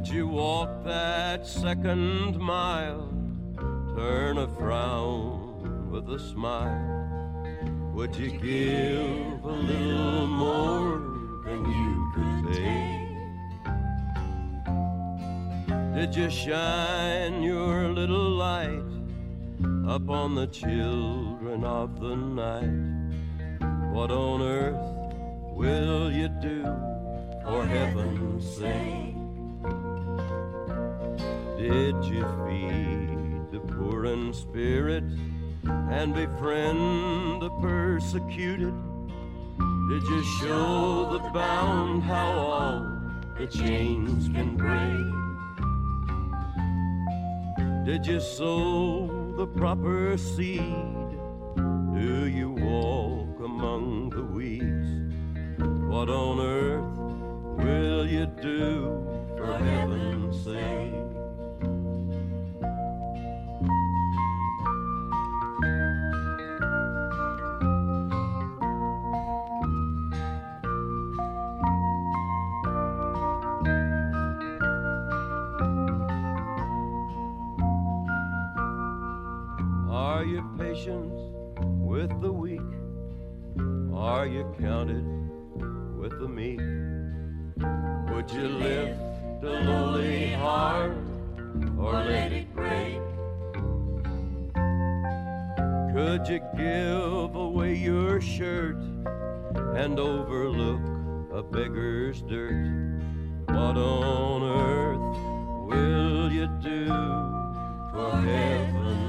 Would you walk that second mile, turn a frown with a smile? Would you give a little more than you could pay? Did you shine your little light upon the children of the night? What on earth will you do for heaven's sake? Did you feed the poor in spirit and befriend the persecuted? Did you show the bound how all the chains can break? Did you sow the proper seed? Do you walk among the weeds? What on earth will you do for heaven's sake? Are you patient with the weak? Are you counted with the meek? Would you lift a lowly heart or let it break? Could you give away your shirt and overlook a beggar's dirt? What on earth will you do for heaven?